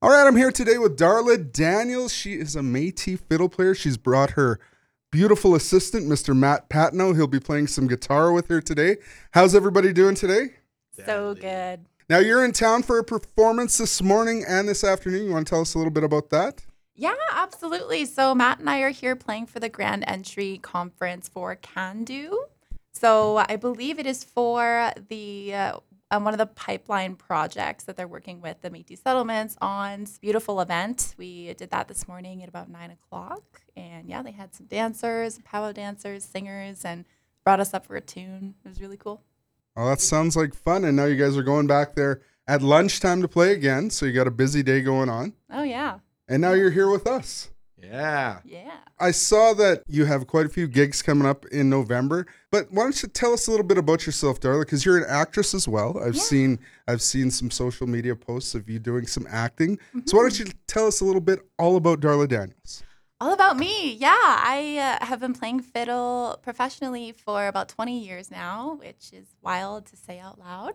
All right, I'm here today with Darla Daniels. She is a Métis fiddle player. She's brought her beautiful assistant, Mr. Matt Patno. He'll be playing some guitar with her today. How's everybody doing today? So good. Now, you're in town for a performance this morning and this afternoon. You want to tell us a little bit about that? Yeah, absolutely. So Matt and I are here playing for the Grand Entry Conference for Can Do. So I believe it is for the one of the pipeline projects that they're working with the Métis settlements on. It's a beautiful event. We did that this morning at about 9:00, and yeah, they had some dancers, powwow dancers, singers, and brought us up for a tune. It was really cool. Oh, that sounds like fun. And now you guys are going back there at lunchtime to play again. So you got a busy day going on. Oh yeah, And now you're here with us. Yeah. yeah. I saw that you have quite a few gigs coming up in November, but why don't you tell us a little bit about yourself, Darla? Because you're an actress as well. I've seen some social media posts of you doing some acting. So why don't you tell us a little bit all about Darla Daniels? All about me. Yeah, I have been playing fiddle professionally for about 20 years now, which is wild to say out loud.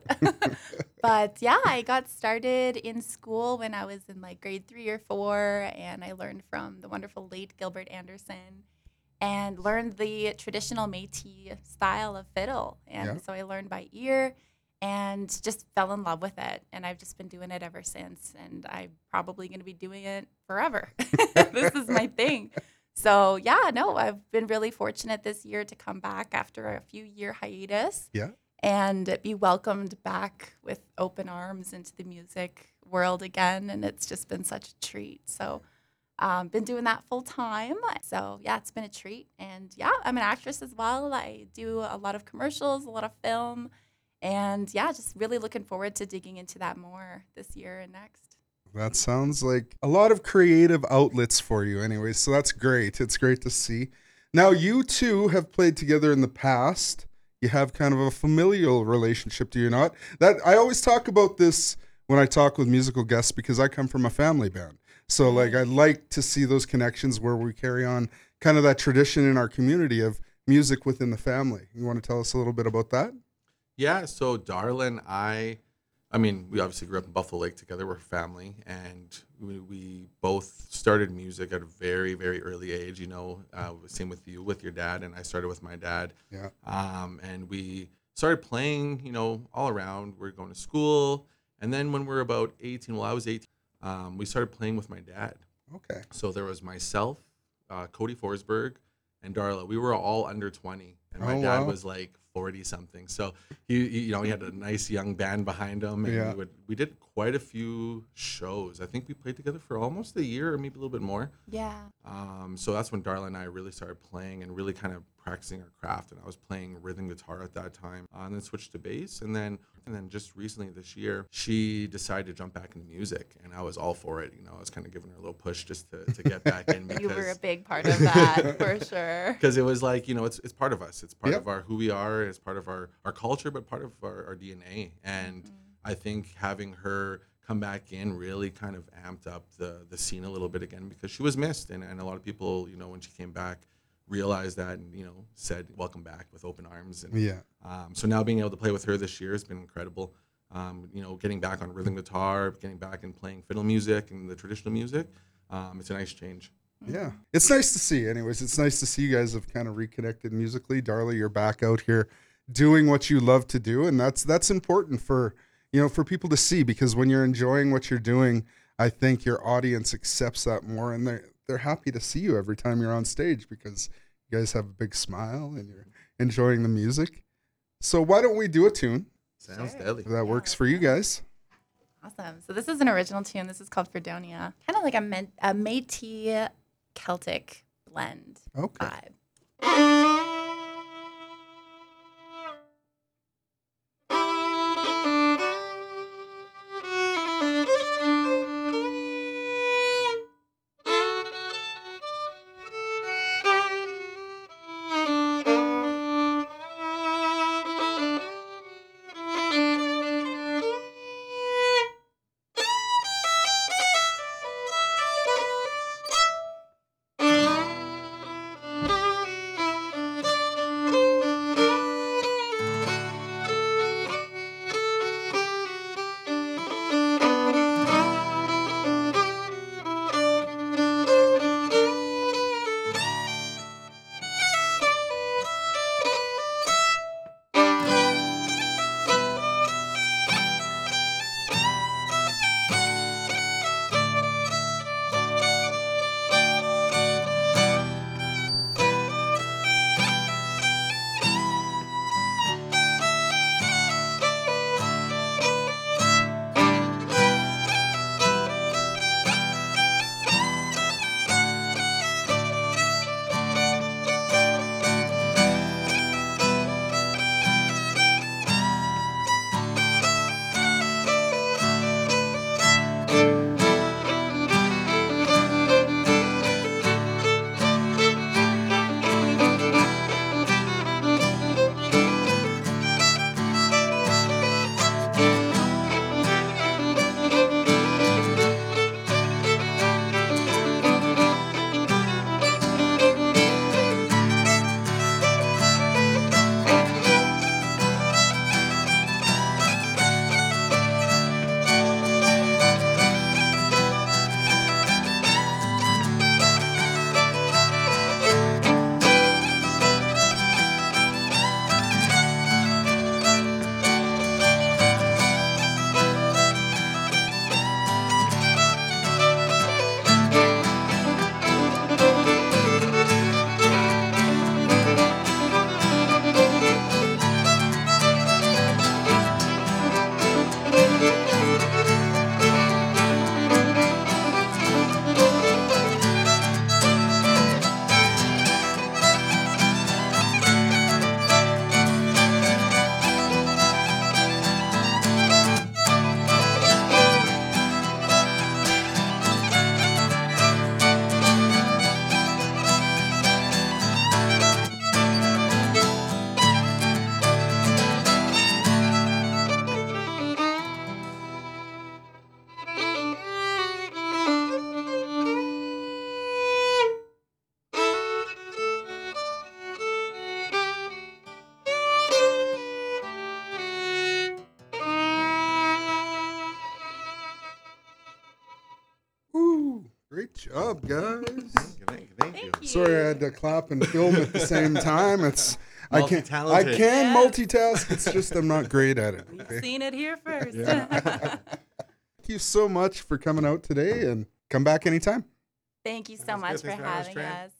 But yeah, I got started in school when I was in like grade 3 or 4, and I learned from the wonderful late Gilbert Anderson and learned the traditional Métis style of fiddle. And so I learned by ear and just fell in love with it. And I've just been doing it ever since. And I'm probably going to be doing it forever. This is my thing. So yeah, no, I've been really fortunate this year to come back after a few year hiatus. Yeah. And be welcomed back with open arms into the music world again. And it's just been such a treat. So been doing that full time. So yeah, it's been a treat. And yeah, I'm an actress as well. I do a lot of commercials, a lot of film. And yeah, just really looking forward to digging into that more this year and next. That sounds like a lot of creative outlets for you anyway, so that's great. It's great to see. Now, you two have played together in the past. You have kind of a familial relationship, do you not? That I always talk about this when I talk with musical guests because I come from a family band. So like I like to see those connections where we carry on kind of that tradition in our community of music within the family. You want to tell us a little bit about that? Yeah. So Darla and I mean, we obviously grew up in Buffalo Lake together. We're family, and we both started music at a very, very early age. You know, same with you, with your dad, and I started with my dad. Yeah. And we started playing, you know, all around. We're going to school, and then when we were about 18, well, I was 18, we started playing with my dad. Okay. So there was myself, Cody Forsberg, and Darla. We were all under 20, and my dad was like 40 something. So he had a nice young band behind him, and we did quite a few shows. I think we played together for almost a year or maybe a little bit more. Yeah. So that's when Darla and I really started playing and really kind of practicing our craft. And I was playing rhythm guitar at that time, and then switched to bass. And then just recently this year, she decided to jump back into music, and I was all for it. You know, I was kind of giving her a little push just to get back in. Because, You were a big part of that, for sure. Because it was like, you know, it's part of us. It's part of our who we are. It's part of our culture, but part of our DNA. And I think having her come back in really kind of amped up the scene a little bit again because she was missed. And a lot of people, you know, when she came back, realized that and, you know, said, welcome back with open arms. And so now being able to play with her this year has been incredible. You know, getting back on rhythm guitar, getting back and playing fiddle music and the traditional music. It's a nice change. Yeah. It's nice to see. Anyways, it's nice to see you guys have kind of reconnected musically. Darla, you're back out here doing what you love to do. And that's important for, you know, for people to see because when you're enjoying what you're doing, I think your audience accepts that more and they're happy to see you every time you're on stage because you guys have a big smile and you're enjoying the music. So why don't we do a tune? Sounds deadly. If that works for you guys. Awesome. So this is an original tune. This is called Fredonia. Kind of like a Métis Celtic blend vibe. Great job, guys. Thank you. Sorry, I had to clap and film at the same time. I can Multi-talented. Yes. multitask. It's just I'm not great at it. We've Okay? seen it here first. Thank you so much for coming out today, and come back anytime. Thank you so Sounds good. much for Thanks for having us, having Tran. us.